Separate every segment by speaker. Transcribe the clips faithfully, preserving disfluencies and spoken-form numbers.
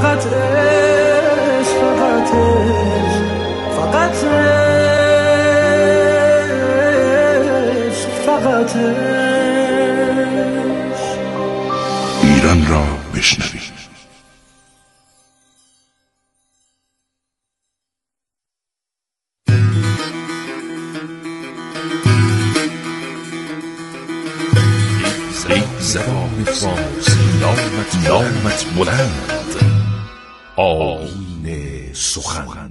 Speaker 1: فقط عشق، فقط عشق، فقط عشق، فقط عشق.
Speaker 2: ایران را بشنوید.
Speaker 3: زبان فارسی نامت نامت بلند، آیین سخن.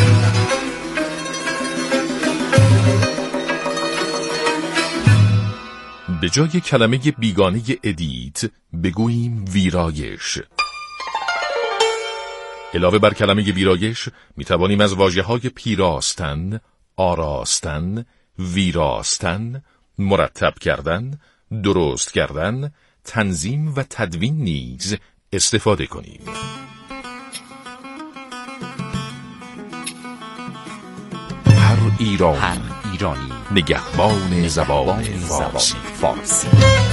Speaker 3: به جای کلمه بیگانه ادیت بگوییم ویرایش. علاوه بر کلمه ویرایش می توانیم از واژه‌های پیراستن، آراستن، ویراستن، مرتب کردن، درست کردن، تنظیم و تدوین نیز استفاده کنیم. هر ایرانی, هر ایرانی نگهبان, نگهبان زبان فارسی. فارسی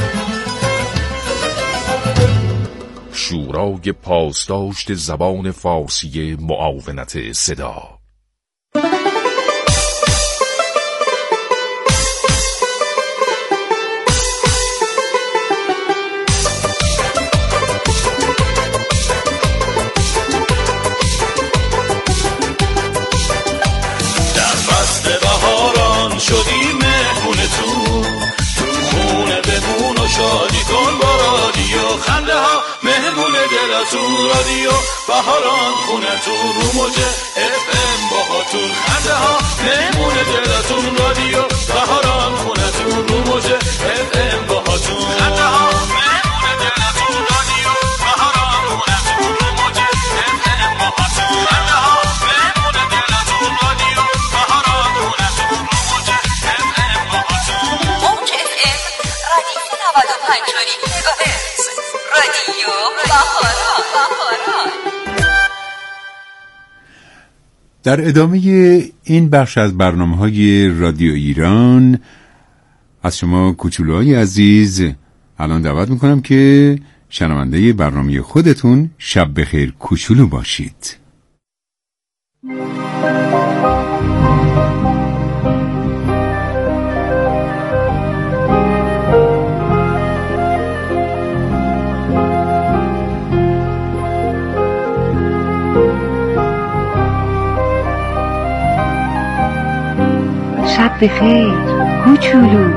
Speaker 3: شورای پاسداشت زبان فارسی معاونت صدا.
Speaker 4: شدی مهمونه تو تو خونه بمون و شادی کن با رادیو، خنده ها مهمونه دلتون، رادیو بهاران خونه تو رو موجه اف ام باهاتون، خنده ها مهمونه دلتون، رادیو بهاران خونه تو رو موجه اف ام باهاتون، خنده ها مهمونه دلتون، رادیو بهاران خونه تو رو موجه اف ام باهاتون، خنده ها مهمونه دلتون، رادیو بهاران خونه تو رو موجه اف ام باهاتون. موج اف ام رادیو نود و پنج مگاهرتز، رادیو بهاران.
Speaker 5: در ادامه این بخش از برنامه‌های رادیو ایران از شما کوچولوهای عزیز الان دعوت میکنم که شنونده برنامه خودتون شب بخیر کوچولو باشید.
Speaker 6: شب بخیر کوچولو.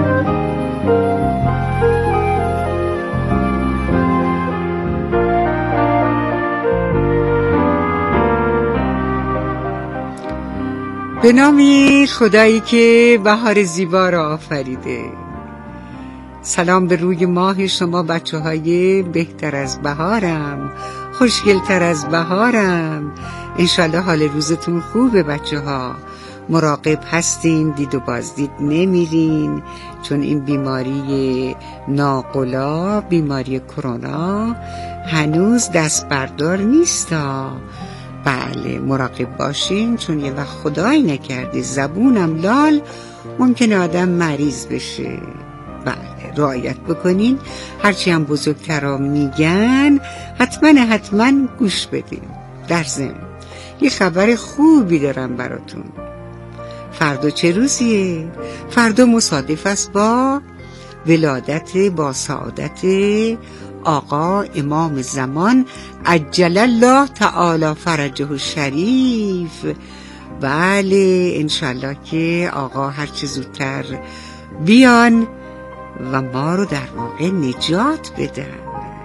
Speaker 7: به نامی خدایی که بهار زیبا را آفریده. سلام به روی ماه شما بچه های بهتر از بهارم، خوشگلتر از بهارم. انشالله حال روزتون خوبه بچه ها. مراقب هستین، دید و بازدید نمیرین، چون این بیماری ناقلا، بیماری کرونا هنوز دست بردار نیستا. بله مراقب باشین، چون یه وقت خدایی نکرده زبونم لال ممکنه آدم مریض بشه. بله رعایت بکنین، هرچی هم بزرگترها میگن حتما حتما گوش بدین. در ضمن یه خبر خوبی دارم براتون. فردا چه روزیه؟ فردا مصادف است با ولادت با سعادت آقا امام زمان عجل الله تعالی فرجه الشریف. بله انشالله که آقا هرچه زودتر بیان و ما رو در واقع نجات بدن.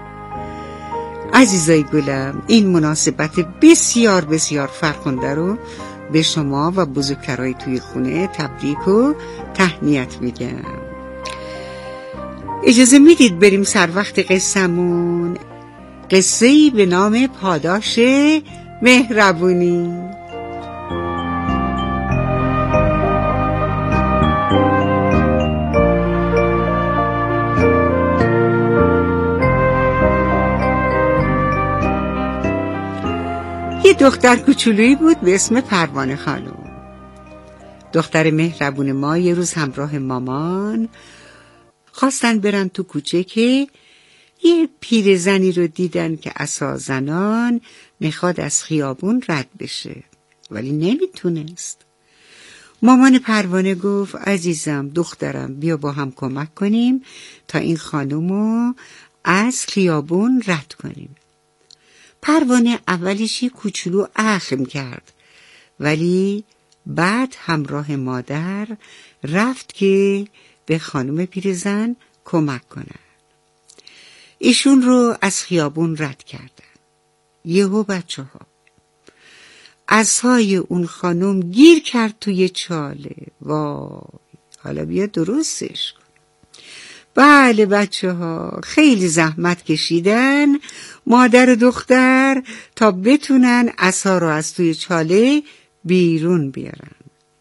Speaker 7: عزیزای گلم، این مناسبت بسیار بسیار فرخنده رو به شما و بزرگترهای توی خونه تبریک و تهنیت میگم. اجازه میدید بریم سر وقت قصه‌مون. قصه‌ای به نام پاداش مهربونی. یه دختر کوچولویی بود به اسم پروانه خانم. دختر مهربون ما یه روز همراه مامان خواستن برن تو کوچه که یه پیرزنی رو دیدن که عصا زنان میخواد از خیابون رد بشه ولی نمیتونست. مامان پروانه گفت عزیزم دخترم بیا با هم کمک کنیم تا این خانومو از خیابون رد کنیم. پروانه اولش یه کوچولو اخم کرد ولی بعد همراه مادر رفت که به خانم پیرزن کمک کنن. ایشون رو از خیابون رد کردن. یهو بچه ها عصای اون خانم گیر کرد توی چاله. وای حالا بیا درستش کن. بله بچه ها خیلی زحمت کشیدن مادر و دختر تا بتونن عصا رو از توی چاله بیرون بیارن.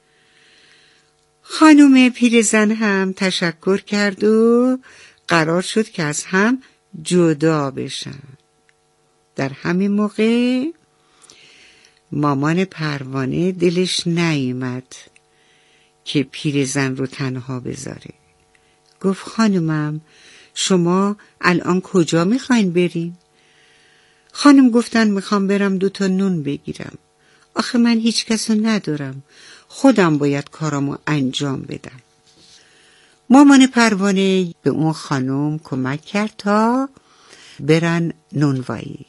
Speaker 7: خانم پیرزن هم تشکر کرد و قرار شد که از هم جدا بشن. در همین موقع مامان پروانه دلش نیامد که پیرزن رو تنها بذاره. گفت خانمم شما الان کجا میخواین برین؟ خانم گفتن میخوام برم دوتا نون بگیرم. آخه من هیچ کسو ندارم، خودم باید کارامو انجام بدم. مامان پروانه به اون خانم کمک کرد تا برن نونوایی.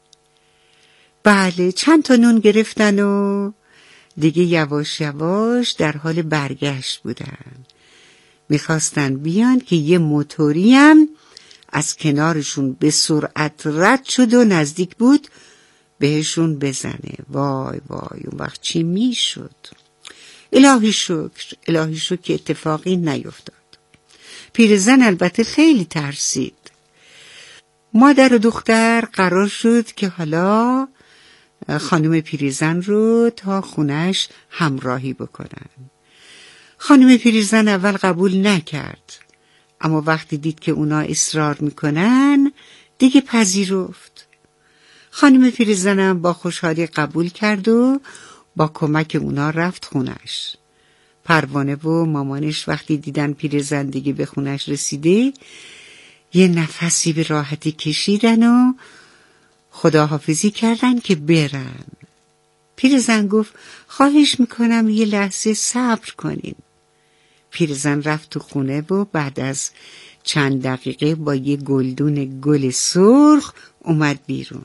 Speaker 7: بله چند تا نون گرفتن و دیگه یواش یواش در حال برگشت بودن. میخواستن بیان که یه موتوری هم از کنارشون به سرعت رد شد و نزدیک بود بهشون بزنه. وای وای اون وقت چی میشد؟ الهی شکر الهی شکر که اتفاقی نیفتاد. پیرزن البته خیلی ترسید. مادر و دختر قرار شد که حالا خانم پیرزن رو تا خونش همراهی بکنن. خانم پیرزن اول قبول نکرد اما وقتی دید که اونا اصرار میکنن دیگه پذیرفت. خانم پیرزنم با خوشحالی قبول کرد و با کمک اونا رفت خونش. پروانه و مامانش وقتی دیدن پیرزن دیگه به خونش رسیده یه نفسی به راحتی کشیدن و خداحافظی کردن که برن. پیرزن گفت خواهش میکنم یه لحظه صبر کنین. پیرزن رفت تو خونه و بعد از چند دقیقه با یه گلدون گل سرخ اومد بیرون.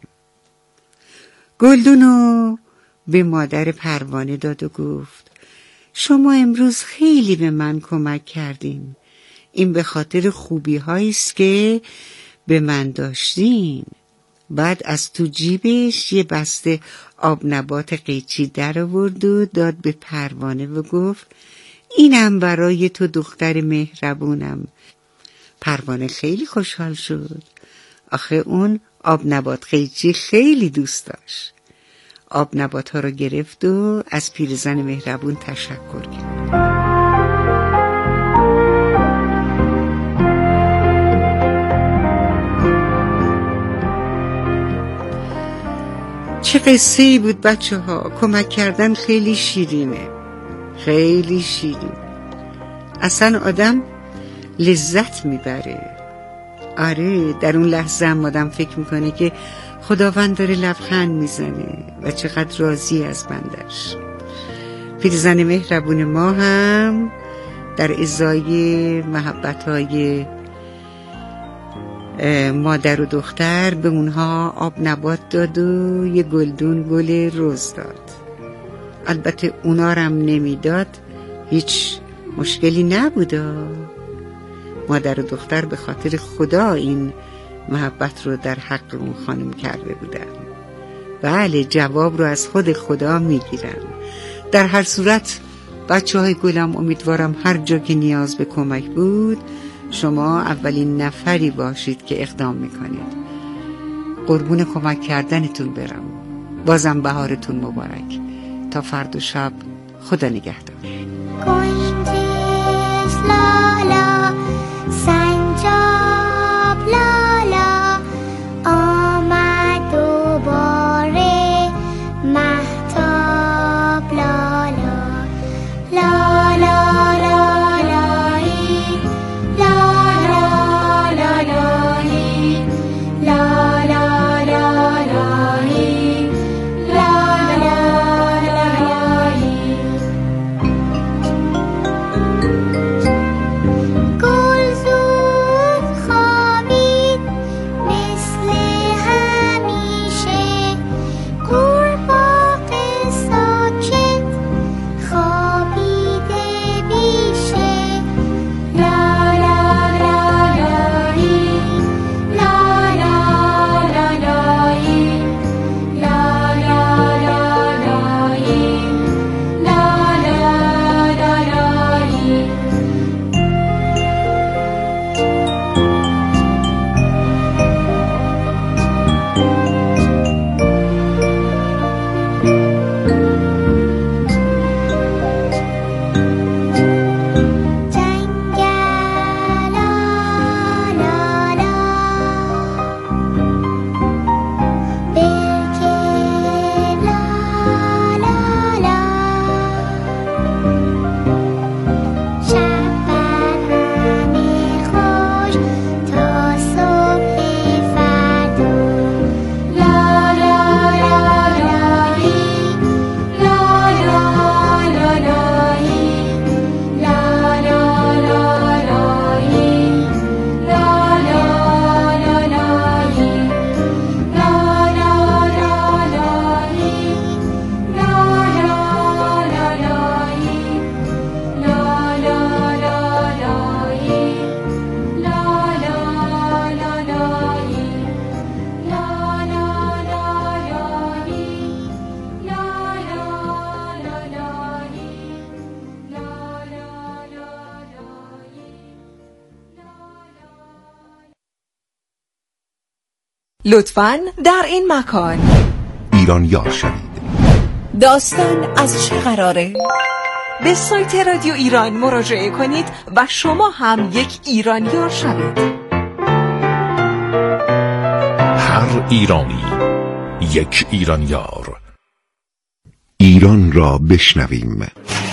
Speaker 7: گلدونو به مادر پروانه داد و گفت شما امروز خیلی به من کمک کردین. این به خاطر خوبی هاییست که به من داشتین. بعد از تو جیبش یه بسته آب نبات قیچی در آورد و داد به پروانه و گفت اینم برای تو دختر مهربونم. پروانه خیلی خوشحال شد. آخه اون آب نبات قیچی خیلی دوست داشت. آب نبات ها رو گرفت و از پیرزن مهربون تشکر کرد. چه قصه‌ای بود بچه ها. کمک کردن خیلی شیرینه، خیلی شیرین. اصلا آدم لذت میبره. آره در اون لحظه هم آدم فکر میکنه که خداوند داره لبخند میزنه و چقدر راضی از بندش. پیرزن مهربون ما هم در ازای محبت‌های مادر و دختر به اونها آب نبات داد و یه گلدون گل رز داد. البته اونا رو هم نمیداد هیچ مشکلی نبودا. مادر و دختر به خاطر خدا این محبت رو در حق اون خانم کرده بودن. بله جواب رو از خود خدا میگیرن. در هر صورت بچه های گلم امیدوارم هر جا که نیاز به کمک بود شما اولین نفری باشید که اقدام میکنید. قربون کمک کردنتون برم. بازم بهارتون مبارک. تا فردا شب خدا نگهدار.
Speaker 8: لالا سنجاب لالا آمد دوباره مهتاب لالا لالا لالایی لالا لالایی
Speaker 9: لطفاً در این مکان
Speaker 2: ایران یار شوید.
Speaker 9: داستان از چه قراره؟ به سایت رادیو ایران مراجعه کنید و شما هم یک ایران یار شوید.
Speaker 3: هر ایرانی یک ایران یار.
Speaker 2: ایران را بشنویم.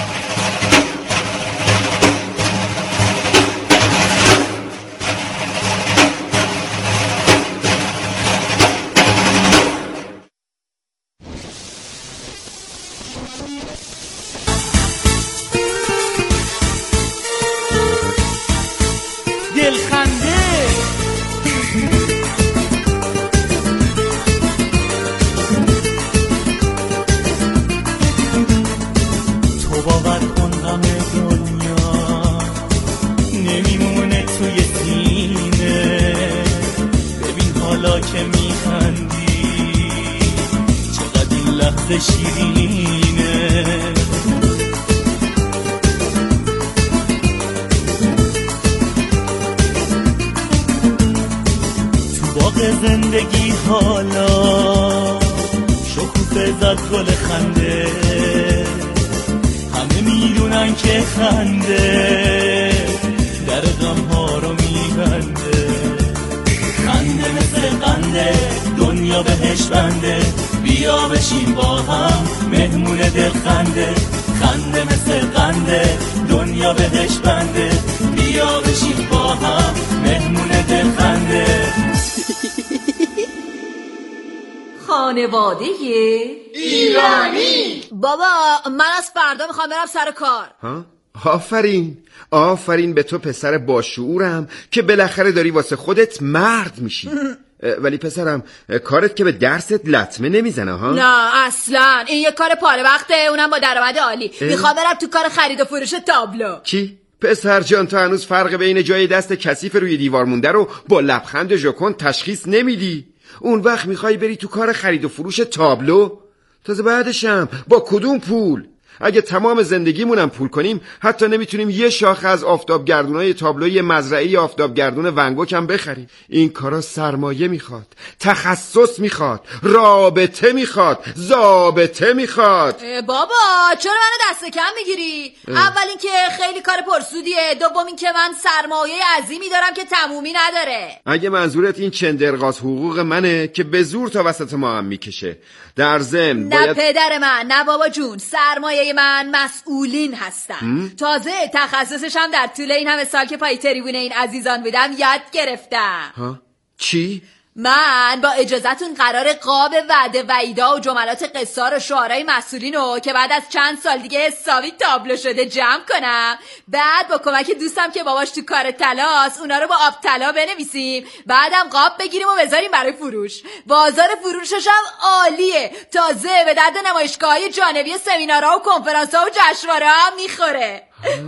Speaker 4: زندگی حالا شکوفه زد گل خنده، همه میدونن که خنده در غم ها رو میبنده. خنده مثل قنده دنیا بهش بنده، بیا بشین با هم مهمون دل خنده. خنده مثل قنده دنیا بهش بنده، بیا بشین با هم مهمون دل خنده.
Speaker 9: خانواده
Speaker 10: ایرانی. بابا من از فردا میخوام برم سر کار.
Speaker 11: ها؟ آفرین آفرین به تو پسر باشعورم که بالاخره داری واسه خودت مرد میشی. ولی پسرم کارت که به درست لطمه نمیزنه ها؟
Speaker 10: نه اصلا، این یه کار پاره وقته، اونم با درآمد عالی. میخوام برم تو کار خرید و فروش تابلو.
Speaker 11: چی؟ پسر جان تو هنوز فرق بین جای دست کثیف روی دیوار مونده رو با لبخند ژوکن تشخیص نمیدی. اون وقت میخوای بری تو کار خرید و فروش تابلو؟ تازه بعدشم با کدوم پول؟ اگه تمام زندگیمونم پول کنیم حتی نمیتونیم یه شاخه از آفتابگردونای تابلوی مزرعه آفتابگردون ونگوک هم بخریم. این کارا سرمایه میخواد، تخصص میخواد، رابطه میخواد، ضابطه میخواد.
Speaker 10: بابا چرا منو دست کم میگیری؟ اول این که خیلی کار پرسودیه، دوم این که من سرمایه عظیمی دارم که تمومی نداره.
Speaker 11: اگه منظورت این چندرغاز حقوق منه که به زور تا وسط ما هم میکشه، در ضمن
Speaker 10: نه
Speaker 11: باید...
Speaker 10: پدر من، نه بابا جون، سرمایه من مسئولین هستن. تازه تخصصش هم در طول این همه سال که پای تریبون این عزیزان بودم یاد گرفتم.
Speaker 11: ها؟ چی؟
Speaker 10: من با اجازتون قرار قاب وعده وعیدا و جملات قصار و شعارهای مسئولین رو که بعد از چند سال دیگه حسابی تابلو شده جمع کنم، بعد با کمک دوستم که باباش تو کار طلاست اونا رو با آب طلا بنویسیم، بعدم قاب بگیریم و بذاریم برای فروش. بازار فروشش هم عالیه، تازه به درد نمایشگاه‌های جانبی سمینارها و کنفرانس‌ها و جشنواره‌ها هم میخوره.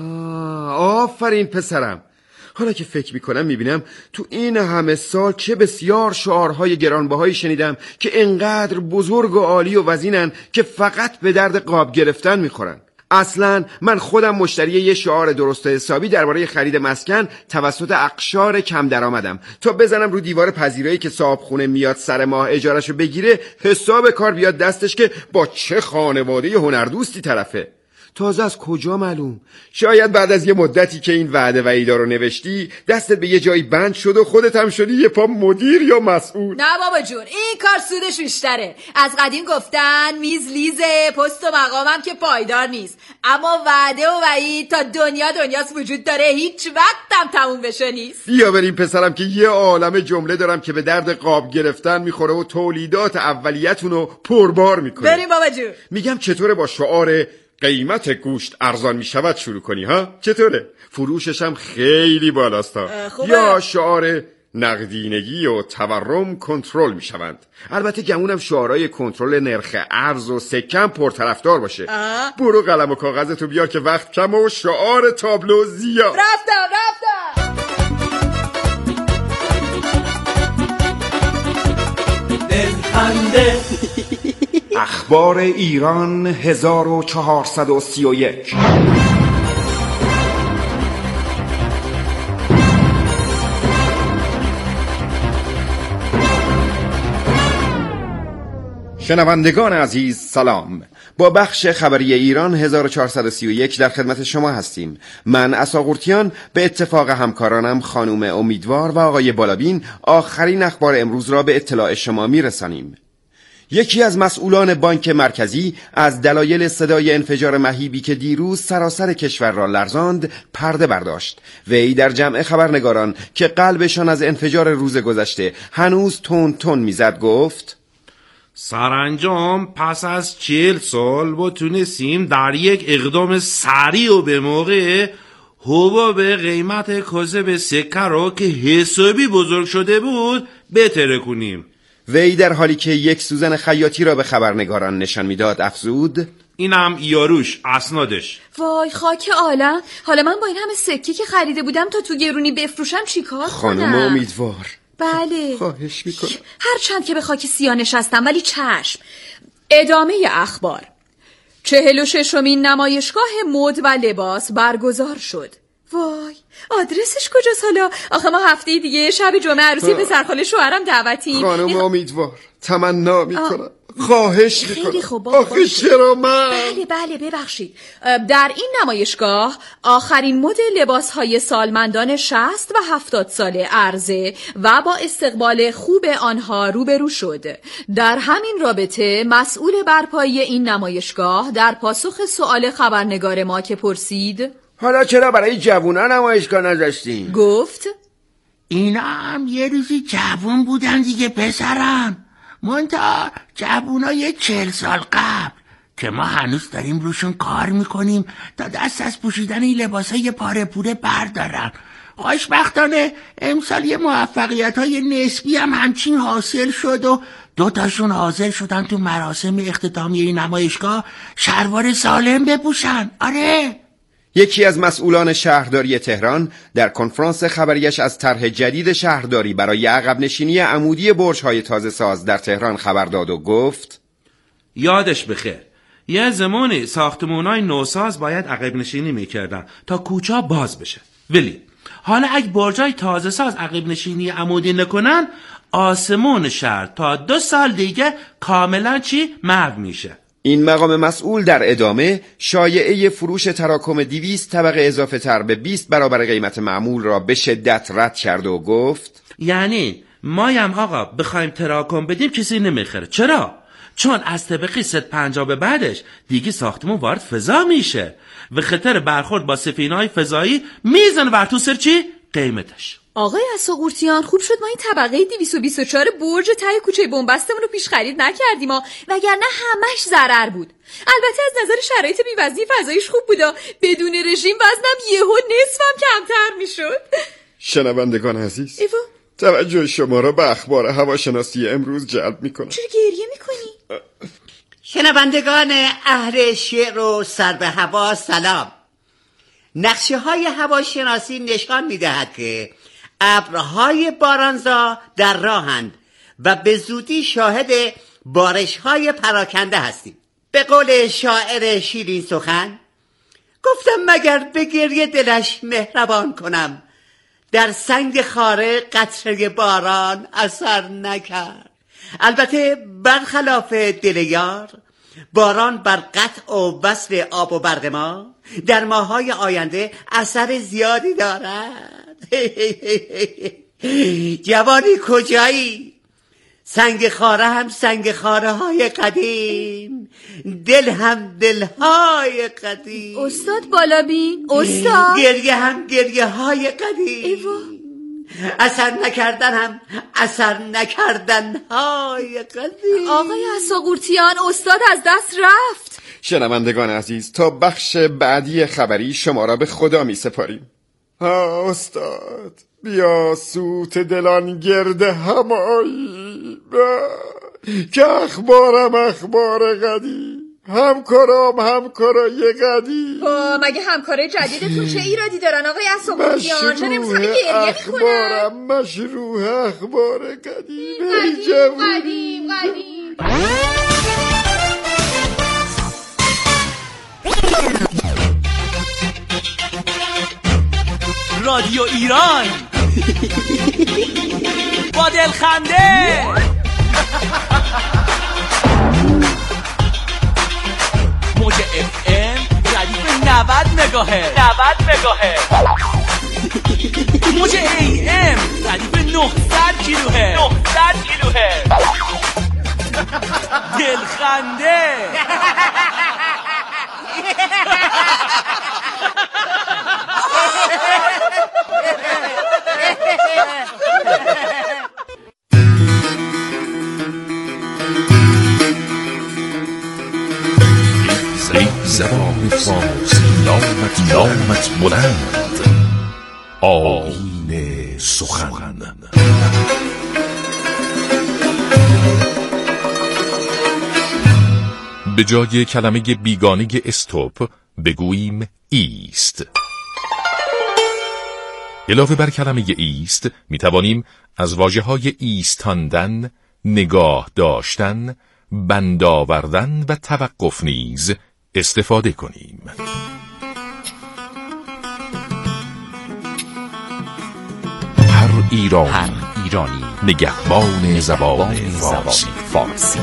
Speaker 11: آفرین پسرم. حالا که فکر میکنم میبینم تو این همه سال چه بسیار شعارهای گرانبهایی شنیدم که انقدر بزرگ و عالی و وزینن که فقط به درد قاب گرفتن میخورن. اصلا من خودم مشتری یه شعار درست حسابی درباره خرید مسکن توسط اقشار کم درآمدم تا بزنم رو دیوار پذیرایی که صاحب خونه میاد سر ماه اجارهشو بگیره حساب کار بیاد دستش که با چه خانواده هنردوستی طرفه. تازه از کجا معلوم؟ شاید بعد از یه مدتی که این وعده وعیدا رو نوشتی دستت به یه جایی بند شد و خودت هم شدی یه پا مدیر یا مسئول.
Speaker 10: نه بابا جون، این کار سودش بیشتره. از قدیم گفتن میز لیزه، پست و مقامم که پایدار نیست، اما وعده و وعید تا دنیا دنیاست وجود داره، هیچ وقتم تموم بشه نیست.
Speaker 11: بیا بریم پسرم که یه عالمه جمله دارم که به درد قاب گرفتن میخوره و تولیدات اولیتونو پربار میکنه.
Speaker 10: بریم بابا جون.
Speaker 11: میگم چطوره با شعار قیمت گوشت ارزان می شود شروع کنی ها؟ چطوره؟ فروشش هم خیلی بالاست ها. یا شعار نقدینگی و تورم کنترل می شوند. البته گمونم شعارهای کنترل نرخ ارز و سکم پرطرفدار باشه.
Speaker 10: اه.
Speaker 11: برو قلم و کاغذتو بیار که وقت کم و شعار تابلو زیاد.
Speaker 10: رفتم رفتم
Speaker 4: دلخنده.
Speaker 12: اخبار ایران هزار و چهارصد و سی و یک.
Speaker 11: شنوندگان عزیز سلام. با بخش خبری ایران هزار و چهارصد و سی و یک در خدمت شما هستیم. من اساقورتیان به اتفاق همکارانم خانم امیدوار و آقای بالابین آخرین اخبار امروز را به اطلاع شما میرسانیم. یکی از مسئولان بانک مرکزی از دلایل صدای انفجار مهیبی که دیروز سراسر کشور را لرزاند پرده برداشت. وی در جمع خبرنگاران که قلبشان از انفجار روز گذشته هنوز تون تون میزد گفت:
Speaker 13: سرانجام پس از چهل سال با تونستیم در یک اقدام سریع و به موقع حباب قیمت کاذب سکه را که حسابی بزرگ شده بود بهتر کنیم.
Speaker 11: وی در حالی که یک سوزن خیاطی را به خبرنگاران نشان میداد افزود:
Speaker 13: اینم یاروش اسنادش.
Speaker 10: وای خاک عالم، حالا من با این همه سکه که خریده بودم تا تو گرونی بفروشم چیکار کنم؟
Speaker 11: خانم امیدوار
Speaker 10: بله
Speaker 11: خواهش میکنم.
Speaker 10: هر چند که به خاک سیاه نشستم ولی چشم. ادامه اخبار. چهل و ششمین نمایشگاه مد و لباس برگزار شد. وای آدرسش کجاست حالا؟ آخه ما هفته دیگه شب جمعه عروسی پسرخاله شوهرم دعوتیم.
Speaker 11: خانم میخ... امیدوار تمنا میکنم، خواهش میکنم.
Speaker 10: خیلی خوب.
Speaker 11: آخه چرا من؟
Speaker 10: بله بله ببخشید. در این نمایشگاه آخرین مد لباسهای سالمندان شصت و هفتاد ساله عرضه و با استقبال خوب آنها روبرو شد. در همین رابطه مسئول برپایی این نمایشگاه در پاسخ سؤال خبرنگار ما که پرسید:
Speaker 11: حالا چرا برای جوونا نمایشگاه نذاشتین؟
Speaker 10: گفت:
Speaker 14: اینا هم یه روزی جوون بودن دیگه پسرم، منتها جوونای چهل سال قبل که ما هنوز داریم روشون کار میکنیم تا دست از پوشیدن این لباسای پاره پوره بردارن. خوشبختانه امسال یه موفقیت های نسبی هم همچین حاصل شد و دوتاشون حاضر شدن تو مراسم اختتامیه این نمایشگاه شلوار سالم بپوشن. آره.
Speaker 11: یکی از مسئولان شهرداری تهران در کنفرانس خبریش از طرح جدید شهرداری برای عقب نشینی عمودی برج‌های تازه ساز در تهران خبر داد و گفت:
Speaker 13: یادش بخیر یه زمانی ساختمان‌های نوساز باید عقب نشینی میکردن تا کوچه باز بشه، ولی حالا اگه برج‌های تازه ساز عقب نشینی عمودی نکنن آسمون شهر تا دو سال دیگه کاملا چی محو میشه.
Speaker 11: این مقام مسئول در ادامه شایعه فروش تراکم دویست طبقه اضافه تر به بیست برابر قیمت معمول را به شدت رد کرد و گفت:
Speaker 13: یعنی مایم آقا بخوایم تراکم بدیم کسی نمیخره. چرا؟ چون از طبقه صد و پنجاه به بعدش دیگه ساختمون وارد فضا میشه و خطر برخورد با سفینه‌های فضایی میزنه بر تو سر چی؟ قیمتش.
Speaker 10: آقای اساقورتیان خوب شد ما این طبقه دویست و بیست و چهار برج ته کوچه بنبستمون رو پیش خرید نکردیم ها، وگرنه همش ضرر بود. البته از نظر شرایط بی‌وزنی فضاییش خوب بودا، بدون رژیم وزنم یهو نصفم کمتر میشد.
Speaker 11: شنوندگان عزیز
Speaker 10: ایوا؟
Speaker 11: توجه شما را به اخبار هواشناسی امروز جلب میکنم.
Speaker 10: چرا گریه میکنی؟
Speaker 15: شنوندگان اهل شعر و سر به هوا سلام. نقشه های هواشناسی نشان میدهد که ابرهای بارانزا در راهند و به زودی شاهد بارش‌های پراکنده هستیم. به قول شاعر شیرین سخن گفتم مگر به گریه دلش مهربان کنم، در سنگ خاره قطره باران اثر نکرد. البته برخلاف دل یار باران بر قطع و وصل آب و برق ما در ماه‌های آینده اثر زیادی دارد. جوانی کجایی؟ سنگ خاره هم سنگ خاره های قدیم، دل هم دل های قدیم.
Speaker 10: استاد بالابین، استاد
Speaker 15: گریه هم گریه های قدیم.
Speaker 10: ایوا.
Speaker 15: اثر نکردن هم اثر نکردن های قدیم.
Speaker 10: آقای اساقورتیان استاد از دست رفت.
Speaker 11: شنوندگان عزیز تا بخش بعدی خبری شما را به خدا می سپاریم. ها استاد بیا سوت دلان گرد همایی که اخبارم اخبار قدیم، همکارام همکارای قدیم.
Speaker 10: با مگه همکارای جدیدتون چه ایرادی دارن آقای اساقورتیان؟ چرا نمی‌خوام گریه میکنن؟
Speaker 11: اخبارم مشروع اخبار قدیم
Speaker 10: قدیم قدیم قدیم.
Speaker 4: رادیو ایران با دلخنده
Speaker 16: مگاهرتز نود مگاهرتز. موج ای ام ردیف نهصد کیلوهرتز نهصد کیلوهرتز. دلخنده.
Speaker 3: زبان فارسی نامت نامت بلند، آیین سخن. به جای کلمه بیگانه استوب بگوییم ایست. علاوه بر کلمه ایست می توانیم از واژه‌های ایستاندن، نگاه داشتن، بند آوردن و توقف نیز استفاده کنیم. هر ایرانی, هر ایرانی نگهبان زبان فارسی. فارسی.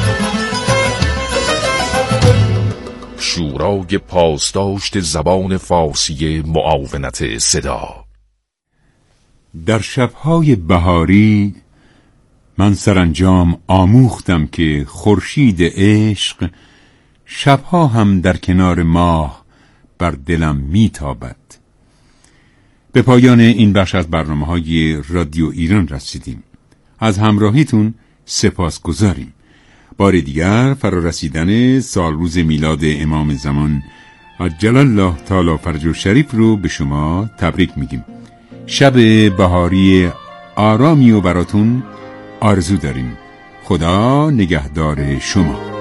Speaker 3: شورای پاسداشت زبان فارسی معاونت صدا.
Speaker 5: در شبهای بهاری من سرانجام آموختم که خورشید عشق شبها هم در کنار ماه بر دلم میتابد. به پایان این بخش از برنامه‌های رادیو ایران رسیدیم. از همراهیتون سپاسگزاریم. بار دیگر فرارسیدن سال روز میلاد امام زمان عجل الله تعالی فرجه شریف رو به شما تبریک میگیم. شب بهاری آرامی و براتون آرزو داریم. خدا نگهدار شما.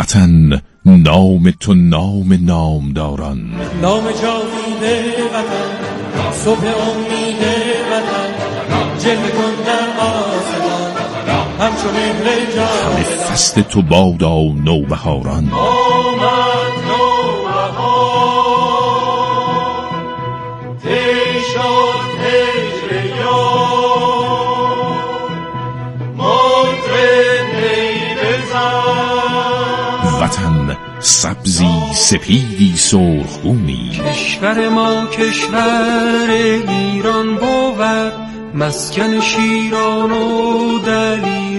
Speaker 3: وطن نام تو نام نامداران،
Speaker 17: نام جاوید وطن، صبح امید وطن، جلوه کن در آسمان همچو مهر جاودان.
Speaker 3: همه فصل تو بادا نوبهاران،
Speaker 17: آمد نوبهار طی شد هجر یار، مطرب نی بزن.
Speaker 3: وطن سبزی سپیدی سرخگونی،
Speaker 17: کشور ما کشور ایران بود، مسکن شیران و دلیر.